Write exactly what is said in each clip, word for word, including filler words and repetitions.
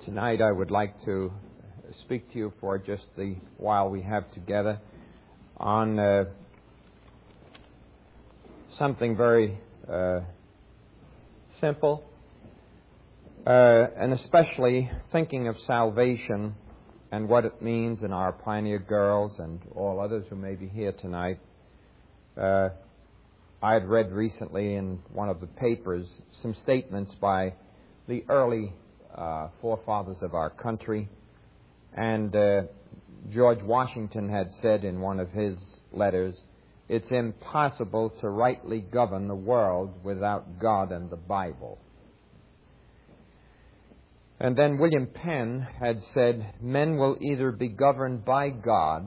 Tonight I would like to speak to you for just the while we have together on uh, something very uh, simple, uh, and especially thinking of salvation and what it means in our pioneer girls and all others who may be here tonight. Uh, I had read recently in one of the papers some statements by the early uh, forefathers of our country, and uh, George Washington had said in one of his letters, "It's impossible to rightly govern the world without God and the Bible." And then William Penn had said, "Men will either be governed by God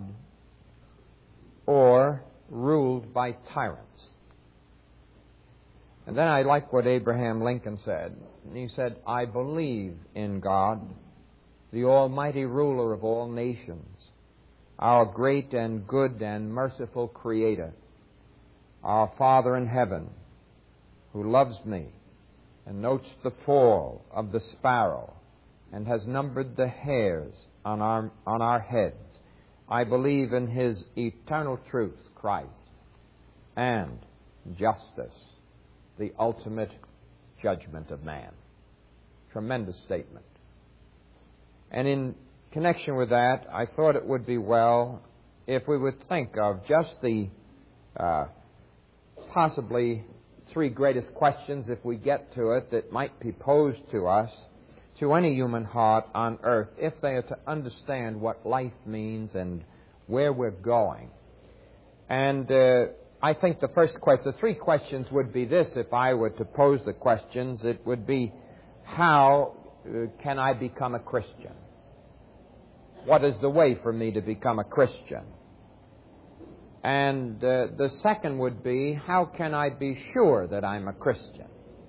or ruled by tyrants." And then I like what Abraham Lincoln said. And he said, "I believe in God, the almighty ruler of all nations, our great and good and merciful Creator, our Father in heaven, who loves me and notes the fall of the sparrow and has numbered the hairs on our, on our heads. I believe in His eternal truth, Christ, and justice, the ultimate judgment of man." Tremendous statement. And in connection with that, I thought it would be well if we would think of just the uh, possibly three greatest questions, if we get to it, that might be posed to us, to any human heart on earth, if they are to understand what life means and where we're going. And uh, I think the first question, the three questions would be this. If I were to pose the questions, it would be, how uh, can I become a Christian? What is the way for me to become a Christian? And uh, the second would be, how can I be sure that I'm a Christian?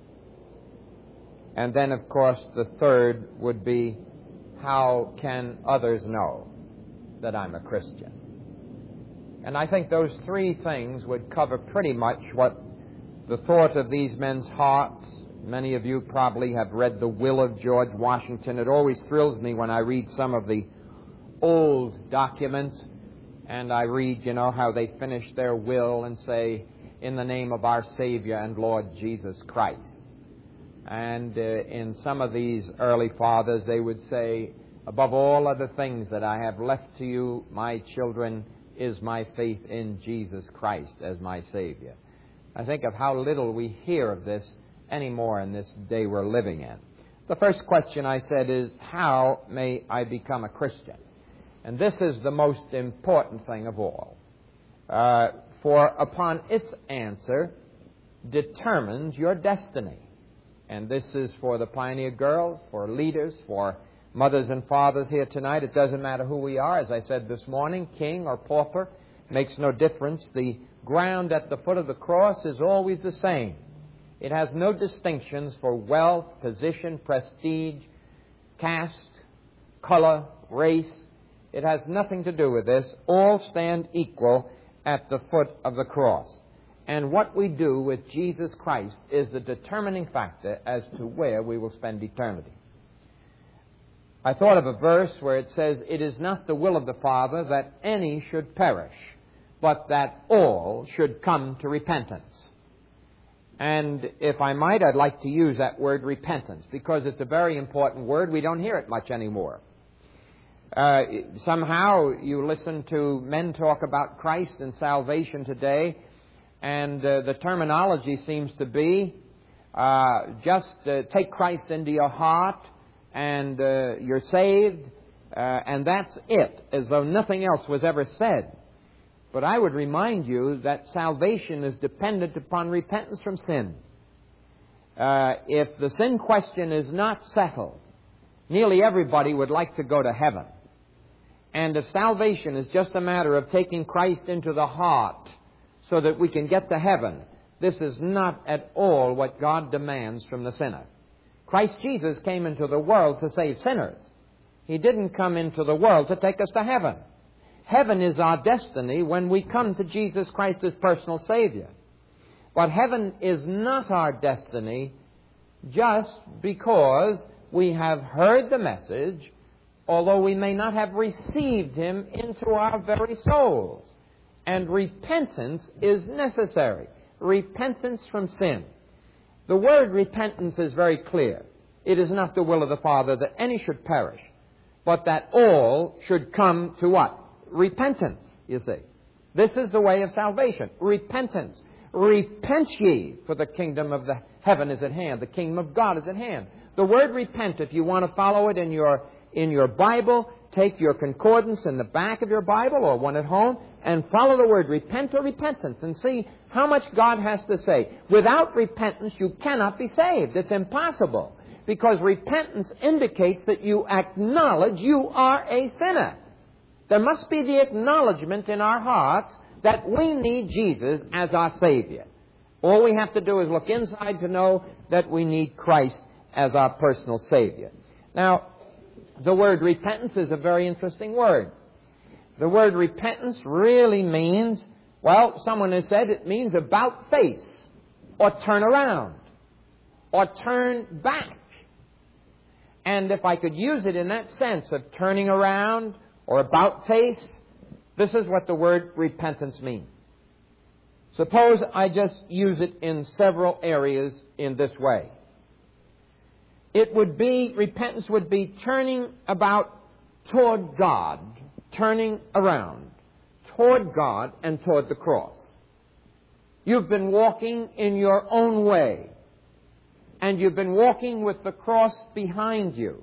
And then, of course, the third would be, how can others know that I'm a Christian? And I think those three things would cover pretty much what the thought of these men's hearts. Many of you probably have read The Will of George Washington. It always thrills me when I read some of the old documents, and I read, you know, how they finish their will and say, "In the name of our Savior and Lord Jesus Christ." And uh, in some of these early fathers, they would say, "Above all other things that I have left to you, my children, is my faith in Jesus Christ as my Savior." I think of how little we hear of this anymore in this day we're living in. The first question, I said, is, how may I become a Christian? And this is the most important thing of all. Uh, for upon its answer determines your destiny. And this is for the pioneer girls, for leaders, for mothers and fathers here tonight. It doesn't matter who we are. As I said this morning, king or pauper, makes no difference. The ground at the foot of the cross is always the same. It has no distinctions for wealth, position, prestige, caste, color, race. It has nothing to do with this. All stand equal at the foot of the cross. And what we do with Jesus Christ is the determining factor as to where we will spend eternity. I thought of a verse where it says, "It is not the will of the Father that any should perish, but that all should come to repentance." And if I might, I'd like to use that word repentance, because it's a very important word. We don't hear it much anymore. Uh, somehow you listen to men talk about Christ and salvation today, and uh, the terminology seems to be uh, just uh, take Christ into your heart and uh, you're saved, uh, and that's it, as though nothing else was ever said. But I would remind you that salvation is dependent upon repentance from sin. Uh, if the sin question is not settled, nearly everybody would like to go to heaven. And if salvation is just a matter of taking Christ into the heart so that we can get to heaven, this is not at all what God demands from the sinner. Christ Jesus came into the world to save sinners. He didn't come into the world to take us to heaven. Heaven is our destiny when we come to Jesus Christ as personal Savior. But heaven is not our destiny just because we have heard the message, although we may not have received him into our very souls. And repentance is necessary. Repentance from sin. The word repentance is very clear. It is not the will of the Father that any should perish, but that all should come to what? Repentance, you see. This is the way of salvation. Repentance. Repent ye, for the kingdom of the heaven is at hand. The kingdom of God is at hand. The word repent, if you want to follow it in your, in your Bible, take your concordance in the back of your Bible or one at home and follow the word repent or repentance and see how much God has to say. Without repentance, you cannot be saved. It's impossible, because repentance indicates that you acknowledge you are a sinner. There must be the acknowledgement in our hearts that we need Jesus as our Savior. All we have to do is look inside to know that we need Christ as our personal Savior. Now, the word repentance is a very interesting word. The word repentance really means, well, someone has said it means about face, or turn around, or turn back. And if I could use it in that sense of turning around or about face, this is what the word repentance means. Suppose I just use it in several areas in this way. It would be, repentance would be turning about toward God, turning around toward God and toward the cross. You've been walking in your own way, and you've been walking with the cross behind you.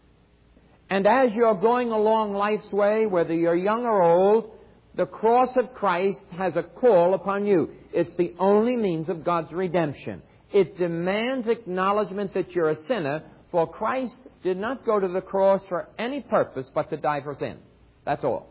And as you're going along life's way, whether you're young or old, the cross of Christ has a call upon you. It's the only means of God's redemption. It demands acknowledgement that you're a sinner, for Christ did not go to the cross for any purpose but to die for sin. That's all.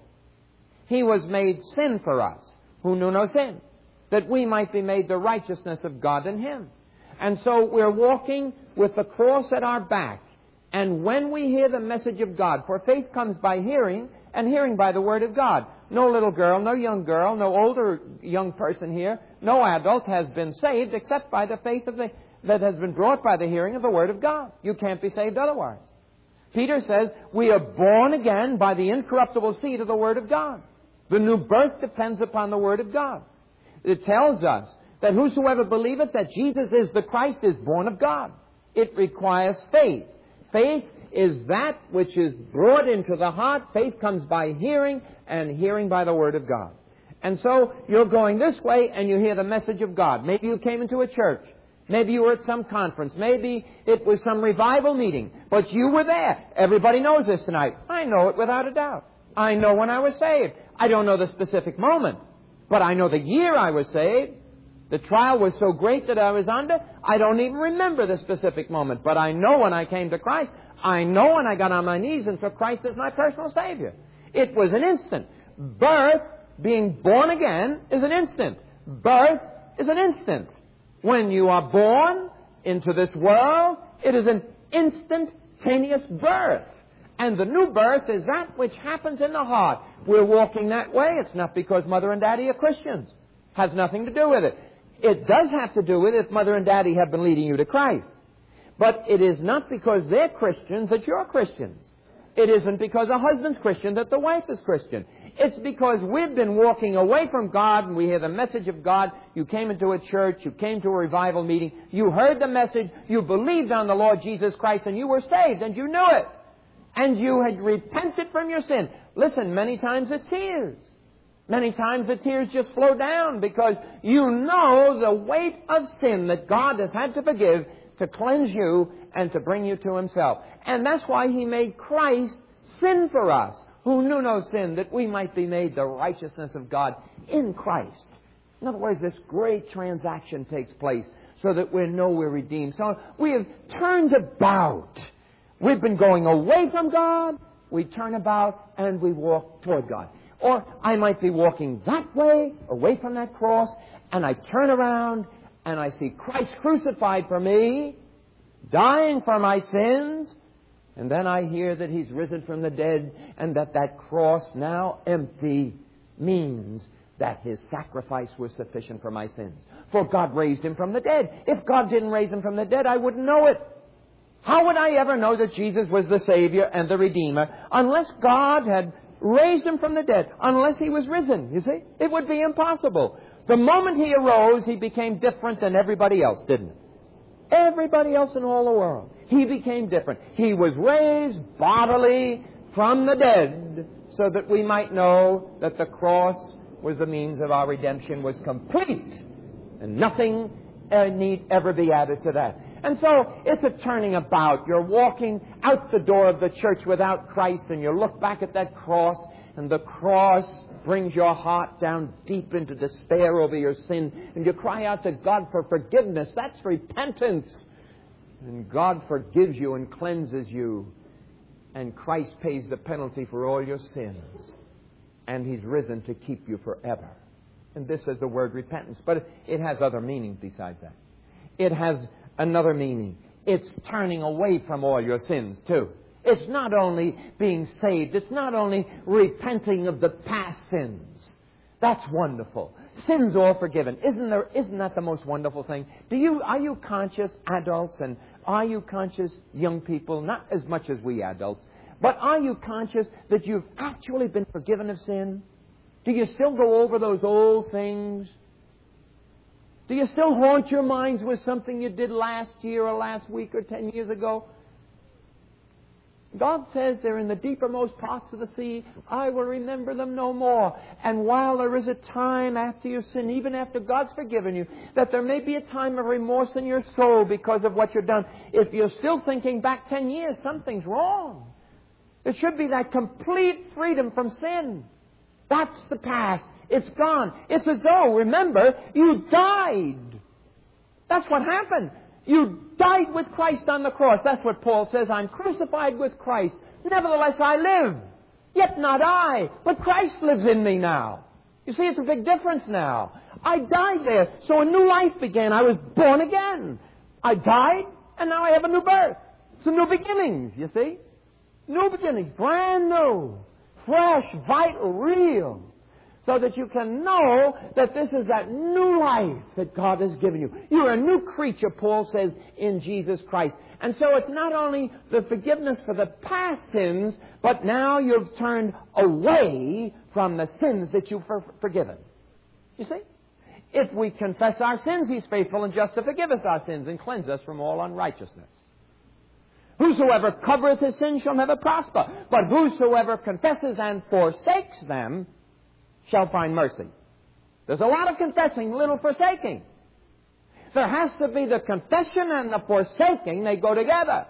He was made sin for us, who knew no sin, that we might be made the righteousness of God in Him. And so we're walking with the cross at our back. And when we hear the message of God, for faith comes by hearing, and hearing by the Word of God. No little girl, no young girl, no older young person here, no adult has been saved except by the faith of the, that has been brought by the hearing of the Word of God. You can't be saved otherwise. Peter says, we are born again by the incorruptible seed of the Word of God. The new birth depends upon the Word of God. It tells us that whosoever believeth that Jesus is the Christ is born of God. It requires faith. Faith is that which is brought into the heart. Faith comes by hearing, and hearing by the Word of God. And so you're going this way, and you hear the message of God. Maybe you came into a church. Maybe you were at some conference. Maybe it was some revival meeting. But you were there. Everybody knows this tonight. I know it without a doubt. I know when I was saved. I don't know the specific moment, but I know the year I was saved. The trial was so great that I was under, I don't even remember the specific moment. But I know when I came to Christ. I know when I got on my knees and took Christ as my personal Savior. It was an instant. Birth, being born again, is an instant. Birth is an instant. When you are born into this world, it is an instantaneous birth. And the new birth is that which happens in the heart. We're walking that way. It's not because Mother and Daddy are Christians. Has nothing to do with it. It does have to do with it if Mother and Daddy have been leading you to Christ. But it is not because they're Christians that you're Christians. It isn't because a husband's Christian that the wife is Christian. It's because we've been walking away from God and we hear the message of God. You came into a church, you came to a revival meeting, you heard the message, you believed on the Lord Jesus Christ, and you were saved, and you knew it. And you had repented from your sin. Listen, many times it's tears. Many times the tears just flow down because you know the weight of sin that God has had to forgive to cleanse you and to bring you to Himself. And that's why He made Christ sin for us, who knew no sin, that we might be made the righteousness of God in Christ. In other words, this great transaction takes place so that we know we're redeemed. So we have turned about. We've been going away from God, we turn about, and we walk toward God. Or I might be walking that way, away from that cross, and I turn around and I see Christ crucified for me, dying for my sins, and then I hear that He's risen from the dead, and that that cross, now empty, means that His sacrifice was sufficient for my sins. For God raised Him from the dead. If God didn't raise Him from the dead, I wouldn't know it. How would I ever know that Jesus was the Savior and the Redeemer unless God had raised Him from the dead, unless He was risen, you see? It would be impossible. The moment He arose, He became different than everybody else, didn't He? Everybody else in all the world. He became different. He was raised bodily from the dead so that we might know that the cross was the means of our redemption, was complete, and nothing uh, need ever be added to that. And so it's a turning about. You're walking out the door of the church without Christ, and you look back at that cross, and the cross brings your heart down deep into despair over your sin, and you cry out to God for forgiveness. That's repentance. And God forgives you and cleanses you, and Christ pays the penalty for all your sins, and He's risen to keep you forever. And this is the word repentance, but it has other meanings besides that. It has another meaning. It's turning away from all your sins, too. It's not only being saved. It's not only repenting of the past sins. That's wonderful. Sins all forgiven. Isn't there, isn't that the most wonderful thing? Do you, are you conscious, adults, and are you conscious, young people? Not as much as we adults. But are you conscious that you've actually been forgiven of sin? Do you still go over those old things? Do you still haunt your minds with something you did last year or last week or ten years ago? God says they're in the deepermost parts of the sea. I will remember them no more. And while there is a time after your sin, even after God's forgiven you, that there may be a time of remorse in your soul because of what you've done, if you're still thinking back ten years, something's wrong. There should be that complete freedom from sin. That's the past. It's gone. It's as though, remember, you died. That's what happened. You died with Christ on the cross. That's what Paul says. I'm crucified with Christ. Nevertheless, I live. Yet not I, but Christ lives in me now. You see, it's a big difference now. I died there, so a new life began. I was born again. I died, and now I have a new birth. It's a new beginnings, you see. New beginnings, brand new, fresh, vital, real. So that you can know that this is that new life that God has given you. You're a new creature, Paul says, in Jesus Christ. And so it's not only the forgiveness for the past sins, but now you've turned away from the sins that you've for- forgiven. You see? If we confess our sins, He's faithful and just to forgive us our sins and cleanse us from all unrighteousness. Whosoever covereth his sins shall never prosper, but whosoever confesses and forsakes them shall find mercy. There's a lot of confessing, little forsaking. There has to be the confession and the forsaking. They go together.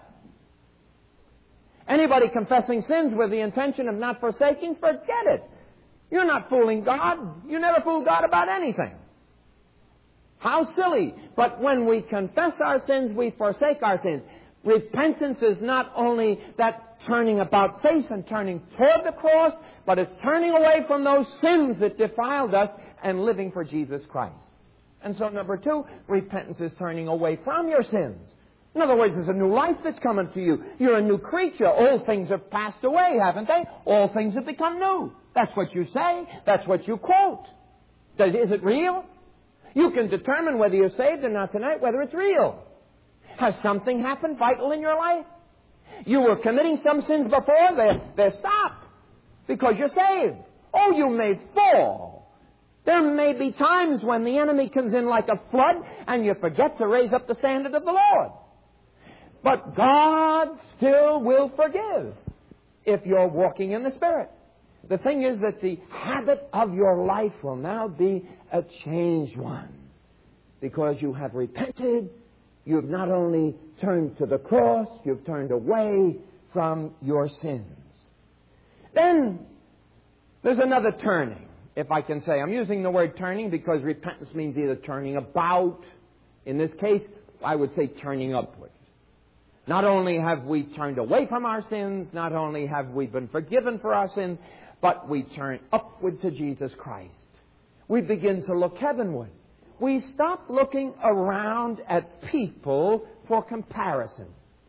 Anybody confessing sins with the intention of not forsaking, forget it. You're not fooling God. You never fool God about anything. How silly. But when we confess our sins, we forsake our sins. Repentance is not only that turning about face and turning toward the cross, but it's turning away from those sins that defiled us and living for Jesus Christ. And so, number two, repentance is turning away from your sins. In other words, there's a new life that's coming to you. You're a new creature. Old things have passed away, haven't they? All things have become new. That's what you say. That's what you quote. Does, is it real? You can determine whether you're saved or not tonight, whether it's real. Has something happened vital in your life? You were committing some sins before, they're, they're stopped because you're saved. Oh, you may fall. There may be times when the enemy comes in like a flood and you forget to raise up the standard of the Lord. But God still will forgive if you're walking in the Spirit. The thing is that the habit of your life will now be a changed one because you have repented. You've not only turned to the cross, you've turned away from your sins. Then there's another turning, if I can say. I'm using the word turning because repentance means either turning about. In this case, I would say turning upwards. Not only have we turned away from our sins, not only have we been forgiven for our sins, but we turn upward to Jesus Christ. We begin to look heavenward. We stop looking around at people for comparisons.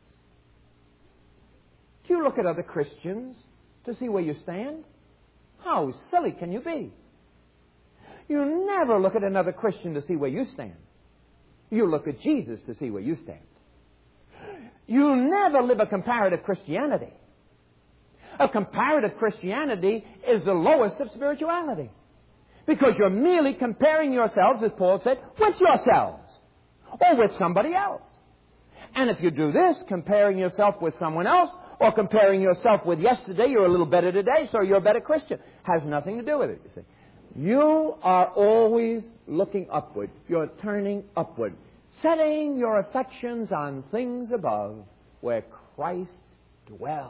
Do you look at other Christians to see where you stand? How silly can you be? You never look at another Christian to see where you stand. You look at Jesus to see where you stand. You'll never live a comparative Christianity. A comparative Christianity is the lowest of spirituality. Because you're merely comparing yourselves, as Paul said, with yourselves. Or with somebody else. And if you do this, comparing yourself with someone else, or comparing yourself with yesterday, you're a little better today, so you're a better Christian. Has nothing to do with it, you see. You are always looking upward. You're turning upward. Setting your affections on things above, where Christ dwells.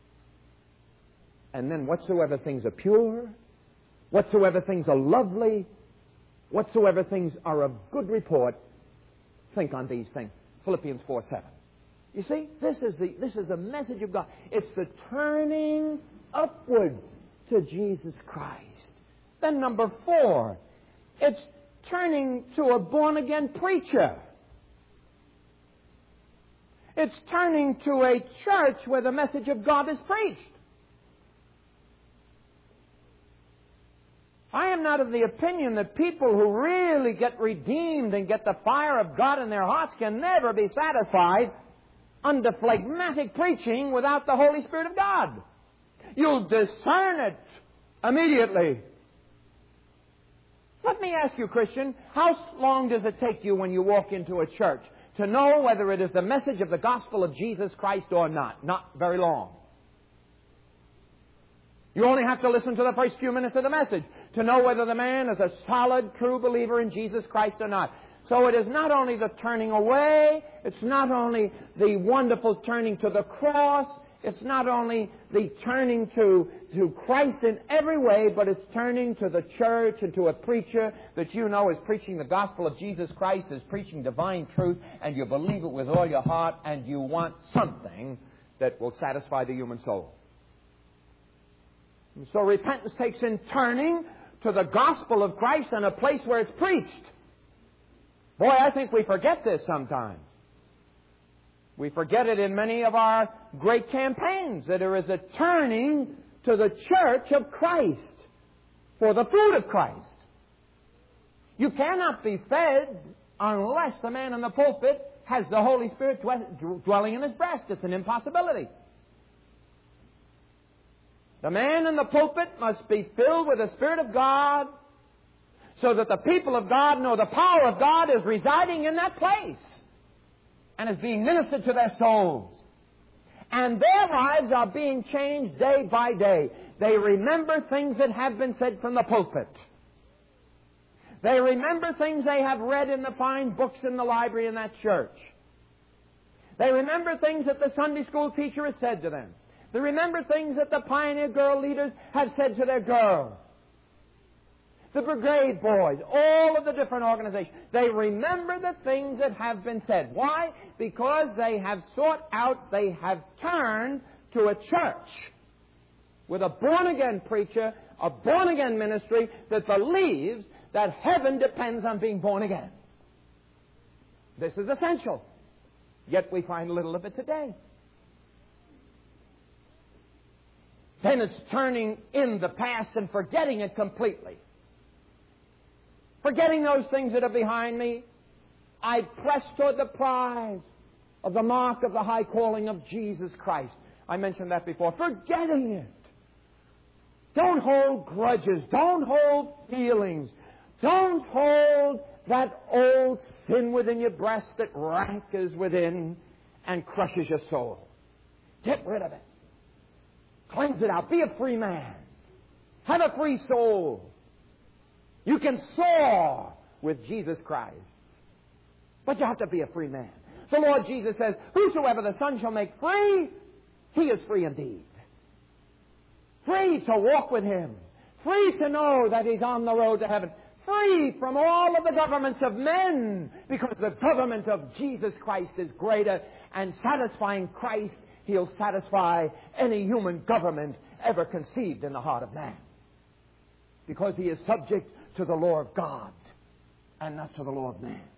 And then whatsoever things are pure, whatsoever things are lovely, whatsoever things are of good report, think on these things. Philippians four seven. You see, this is the this is the message of God. It's the turning upward to Jesus Christ. Then number four, it's turning to a born-again preacher. It's turning to a church where the message of God is preached. I am not of the opinion that people who really get redeemed and get the fire of God in their hearts can never be satisfied under phlegmatic preaching without the Holy Spirit of God. You'll discern it immediately. Let me ask you, Christian, how long does it take you when you walk into a church to know whether it is the message of the gospel of Jesus Christ or not? Not very long. You only have to listen to the first few minutes of the message to know whether the man is a solid, true believer in Jesus Christ or not. So it is not only the turning away, it's not only the wonderful turning to the cross, it's not only the turning to, to Christ in every way, but it's turning to the church and to a preacher that you know is preaching the gospel of Jesus Christ, is preaching divine truth, and you believe it with all your heart, and you want something that will satisfy the human soul. And so repentance takes in turning to the gospel of Christ in a place where it's preached. Boy, I think we forget this sometimes. We forget it in many of our great campaigns, that there is a turning to the church of Christ for the food of Christ. You cannot be fed unless the man in the pulpit has the Holy Spirit dwelling in his breast. It's an impossibility. The man in the pulpit must be filled with the Spirit of God so that the people of God know the power of God is residing in that place and is being ministered to their souls. And their lives are being changed day by day. They remember things that have been said from the pulpit. They remember things they have read in the fine books in the library in that church. They remember things that the Sunday school teacher has said to them. They remember things that the Pioneer Girl leaders have said to their girls. The Brigade Boys, all of the different organizations. They remember the things that have been said. Why? Because they have sought out, they have turned to a church with a born-again preacher, a born-again ministry that believes that heaven depends on being born again. This is essential. Yet we find little of it today. Then it's turning in the past and forgetting it completely. Forgetting those things that are behind me, I press toward the prize of the mark of the high calling of Jesus Christ. I mentioned that before. Forgetting it. Don't hold grudges. Don't hold feelings. Don't hold that old sin within your breast that rankles within and crushes your soul. Get rid of it. Cleanse it out. Be a free man. Have a free soul. You can soar with Jesus Christ. But you have to be a free man. The Lord Jesus says, whosoever the Son shall make free, he is free indeed. Free to walk with Him. Free to know that He's on the road to heaven. Free from all of the governments of men, because the government of Jesus Christ is greater, and satisfying Christ, He'll satisfy any human government ever conceived in the heart of man. Because He is subject to the law of God and not to the law of man.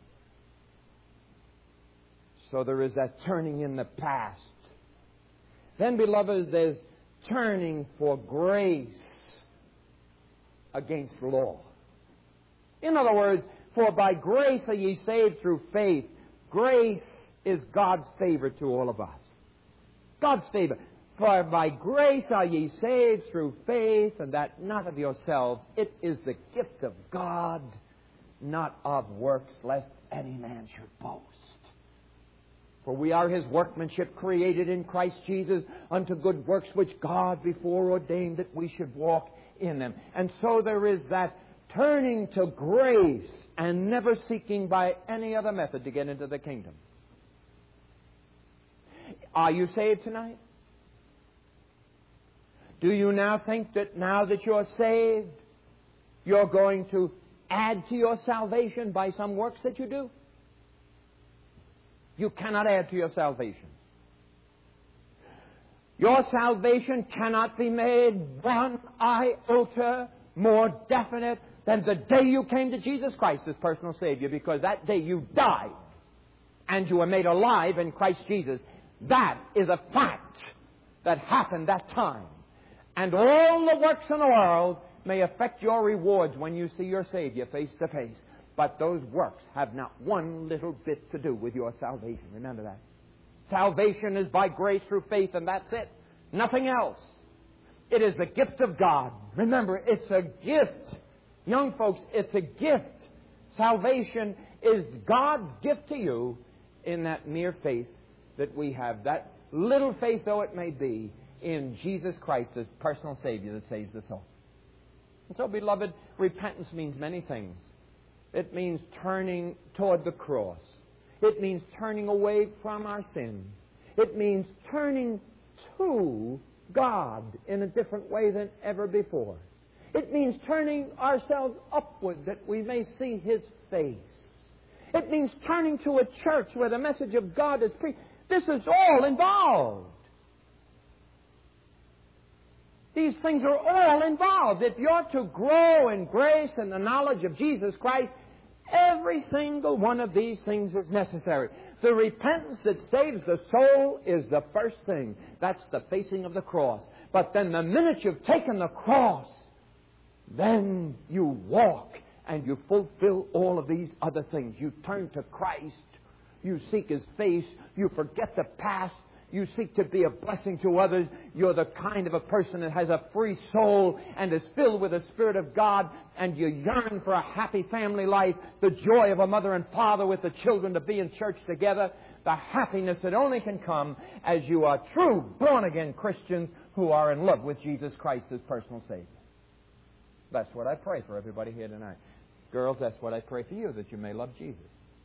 So there is that turning in the past. Then, beloved, there's turning for grace against law. In other words, for by grace are ye saved through faith. Grace is God's favor to all of us. God's favor. For by grace are ye saved through faith, and that not of yourselves. It is the gift of God, not of works, lest any man should boast. For we are His workmanship, created in Christ Jesus unto good works, which God before ordained that we should walk in them. And so there is that turning to grace and never seeking by any other method to get into the kingdom. Are you saved tonight? Do you now think that now that you're saved, you're going to add to your salvation by some works that you do? You cannot add to your salvation. Your salvation cannot be made one iota more definite than the day you came to Jesus Christ as personal Savior, because that day you died and you were made alive in Christ Jesus. That is a fact that happened that time. And all the works in the world may affect your rewards when you see your Savior face to face. But those works have not one little bit to do with your salvation. Remember that. Salvation is by grace through faith, and that's it. Nothing else. It is the gift of God. Remember, it's a gift. Young folks, it's a gift. Salvation is God's gift to you in that mere faith that we have. That little faith, though it may be, in Jesus Christ as personal Savior that saves the soul. And so, beloved, repentance means many things. It means turning toward the cross. It means turning away from our sin. It means turning to God in a different way than ever before. It means turning ourselves upward that we may see His face. It means turning to a church where the message of God is preached. This is all involved. These things are all involved. If you're to grow in grace and the knowledge of Jesus Christ, every single one of these things is necessary. The repentance that saves the soul is the first thing. That's the facing of the cross. But then the minute you've taken the cross, then you walk and you fulfill all of these other things. You turn to Christ. You seek His face. You forget the past. You seek to be a blessing to others. You're the kind of a person that has a free soul and is filled with the Spirit of God, and you yearn for a happy family life, the joy of a mother and father with the children to be in church together, the happiness that only can come as you are true born-again Christians who are in love with Jesus Christ as personal Savior. That's what I pray for everybody here tonight. Girls, that's what I pray for you, that you may love Jesus.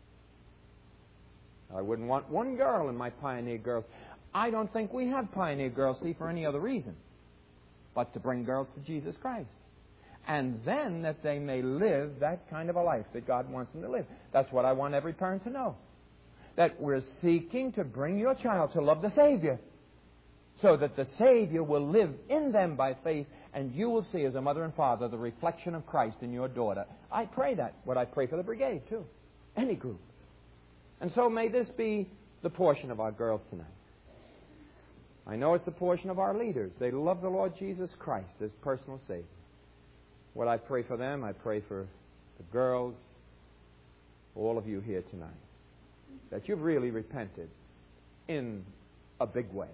I wouldn't want one girl in my Pioneer Girls. I don't think we have Pioneer Girls, see, for any other reason but to bring girls to Jesus Christ. And then that they may live that kind of a life that God wants them to live. That's what I want every parent to know. That we're seeking to bring your child to love the Savior, so that the Savior will live in them by faith, and you will see as a mother and father the reflection of Christ in your daughter. I pray that. What I pray for the brigade, too. Any group. And so may this be the portion of our girls tonight. I know it's the portion of our leaders. They love the Lord Jesus Christ as personal Savior. What I pray for them, I pray for the girls, all of you here tonight, that you've really repented in a big way.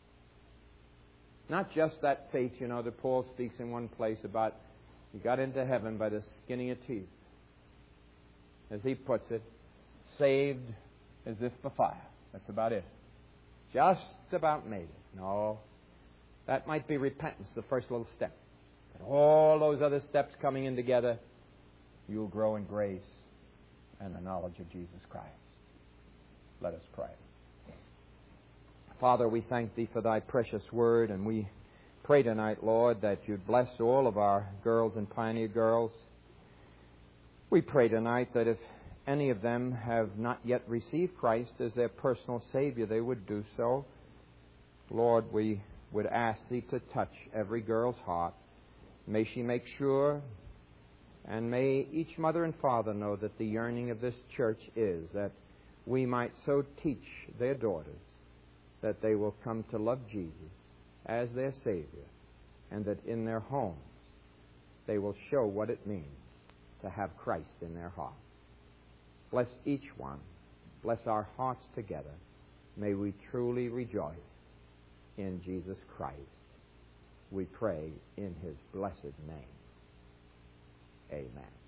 Not just that faith, you know, that Paul speaks in one place about you got into heaven by the skin of your teeth. As he puts it, saved as if for fire. That's about it. Just about made it. No, that might be repentance, the first little step. But all those other steps coming in together, you'll grow in grace and the knowledge of Jesus Christ. Let us pray. Father, we thank Thee for Thy precious word, and we pray tonight, Lord, that You'd bless all of our girls and Pioneer Girls. We pray tonight that if any of them have not yet received Christ as their personal Savior, they would do so. Lord, we would ask Thee to touch every girl's heart. May she make sure, and may each mother and father know that the yearning of this church is that we might so teach their daughters that they will come to love Jesus as their Savior, and that in their homes they will show what it means to have Christ in their hearts. Bless each one. bless our hearts together. May we truly rejoice in Jesus Christ. We pray in His blessed name. Amen.